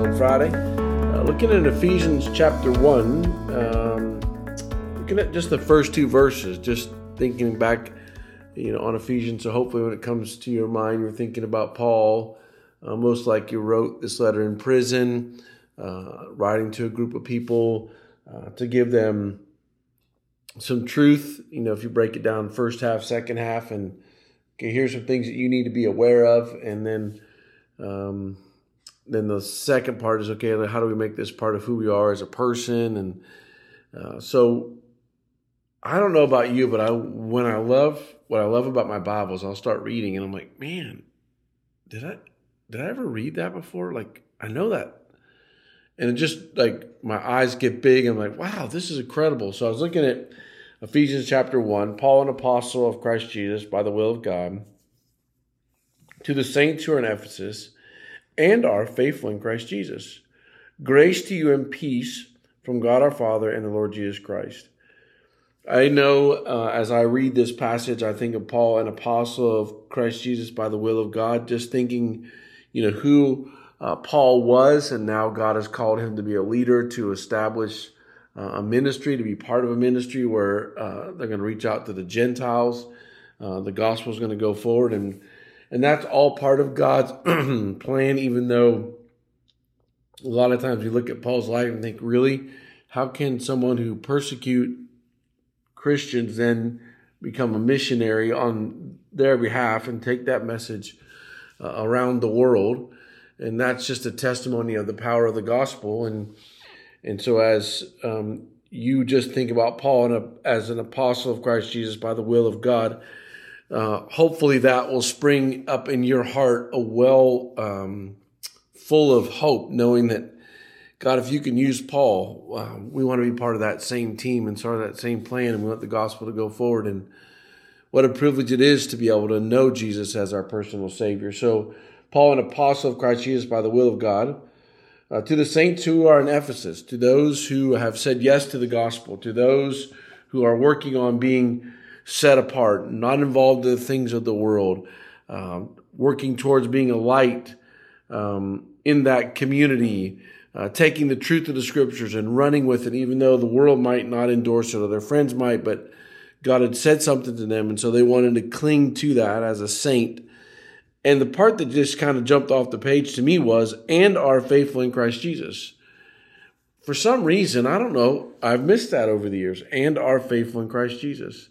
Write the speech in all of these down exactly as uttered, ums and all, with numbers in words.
on Friday. Uh, looking at Ephesians chapter one, um, looking at just the first two verses, just thinking back, you know, on Ephesians. So hopefully when it comes to your mind, you're thinking about Paul, uh, most like you wrote this letter in prison, uh, writing to a group of people uh, to give them some truth. You know, if you break it down, first half, second half, and okay, here's some things that you need to be aware of, and then um, then the second part is, okay, how do we make this part of who we are as a person? And uh, so I don't know about you, but I when I love what I love about my Bible is I'll start reading and I'm like, man, did I did I ever read that before? Like, I know that. And it just, like, my eyes get big. I'm like, wow, this is incredible. So I was looking at Ephesians chapter one, Paul, an apostle of Christ Jesus by the will of God, to the saints who are in Ephesus and are faithful in Christ Jesus. Grace to you and peace from God our Father and the Lord Jesus Christ. I know uh, as I read this passage, I think of Paul, an apostle of Christ Jesus by the will of God, just thinking, you know, who uh, Paul was, and now God has called him to be a leader, to establish uh, a ministry, to be part of a ministry where uh, they're going to reach out to the Gentiles. Uh, the gospel is going to go forward, and And that's all part of God's plan, even though a lot of times we look at Paul's life and think, really, how can someone who persecute Christians then become a missionary on their behalf and take that message uh, around the world? And that's just a testimony of the power of the gospel. And and so as um, you just think about Paul and a, as an apostle of Christ Jesus by the will of God, Uh, hopefully that will spring up in your heart a well um, full of hope, knowing that, God, if you can use Paul, uh, we want to be part of that same team and sort of that same plan, and we want the gospel to go forward. And what a privilege it is to be able to know Jesus as our personal Savior. So Paul, an apostle of Christ Jesus by the will of God, uh, to the saints who are in Ephesus, to those who have said yes to the gospel, to those who are working on being set apart, not involved in the things of the world, um, working towards being a light um, in that community, uh, taking the truth of the scriptures and running with it, even though the world might not endorse it or their friends might, but God had said something to them, and so they wanted to cling to that as a saint. And the part that just kind of jumped off the page to me was, and are faithful in Christ Jesus. For some reason, I don't know, I've missed that over the years, and are faithful in Christ Jesus.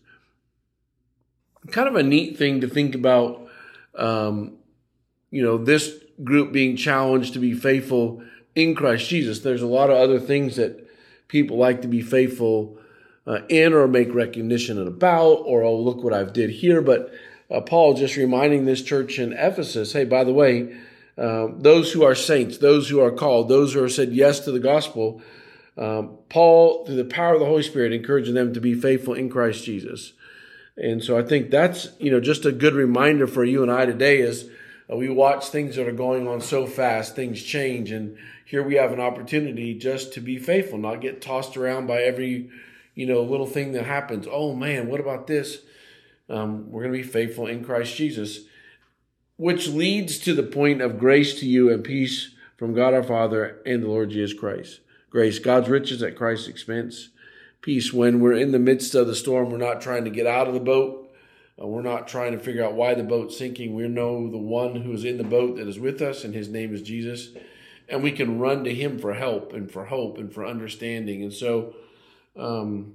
Kind of a neat thing to think about, um, you know, this group being challenged to be faithful in Christ Jesus. There's a lot of other things that people like to be faithful uh, in or make recognition about, or, oh, look what I've did here. But uh, Paul just reminding this church in Ephesus, hey, by the way, uh, those who are saints, those who are called, those who are said yes to the gospel, um, Paul, through the power of the Holy Spirit, encouraging them to be faithful in Christ Jesus. And so I think that's, you know, just a good reminder for you and I today as uh, we watch things that are going on so fast, things change. And here we have an opportunity just to be faithful, not get tossed around by every, you know, little thing that happens. Oh, man, what about this? Um, we're going to be faithful in Christ Jesus, which leads to the point of grace to you and peace from God our Father and the Lord Jesus Christ. Grace, God's riches at Christ's expense. Peace, when we're in the midst of the storm, we're not trying to get out of the boat. Uh, we're not trying to figure out why the boat's sinking. We know the one who is in the boat that is with us, and his name is Jesus. And we can run to him for help and for hope and for understanding. And so um,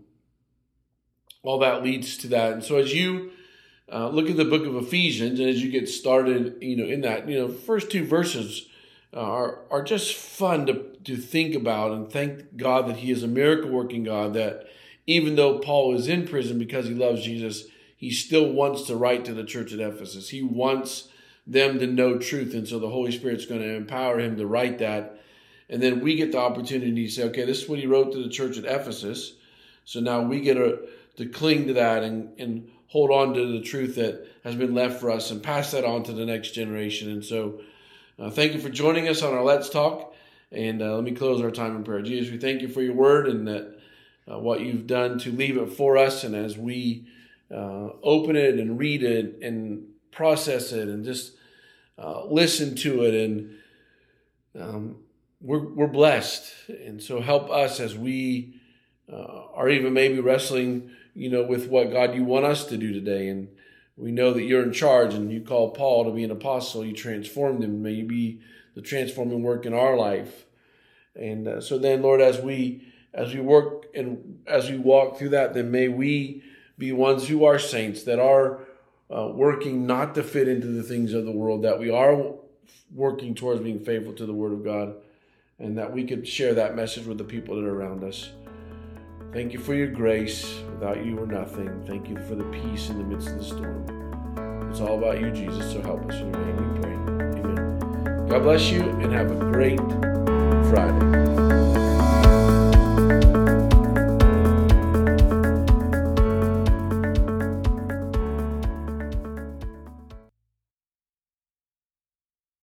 all that leads to that. And so as you uh, look at the book of Ephesians, and as you get started, you know, in that, you know, first two verses uh, are, are just fun to to think about, and thank God that he is a miracle working God, that even though Paul is in prison because he loves Jesus, he still wants to write to the church at Ephesus. He wants them to know truth. And so the Holy Spirit's going to empower him to write that. And then we get the opportunity to say, okay, this is what he wrote to the church at Ephesus. So now we get to, to cling to that and, and hold on to the truth that has been left for us and pass that on to the next generation. And so uh, thank you for joining us on our Let's Talk. And uh, let me close our time in prayer. Jesus, we thank you for your word and that uh, what you've done to leave it for us. And as we uh, open it and read it and process it and just uh, listen to it and um, we're, we're blessed. And so help us as we uh, are even maybe wrestling, you know, with what, God, you want us to do today. And we know that you're in charge, and you called Paul to be an apostle. You transformed him. May you be the transforming work in our life. And uh, so then, Lord, as we as we work and as we walk through that, then may we be ones who are saints, that are uh, working not to fit into the things of the world, that we are working towards being faithful to the Word of God, and that we could share that message with the people that are around us. Thank you for your grace. Without you, we're nothing. Thank you for the peace in the midst of the storm. It's all about you, Jesus, so help us. In your name we pray. Amen. God bless you, and have a great Friday.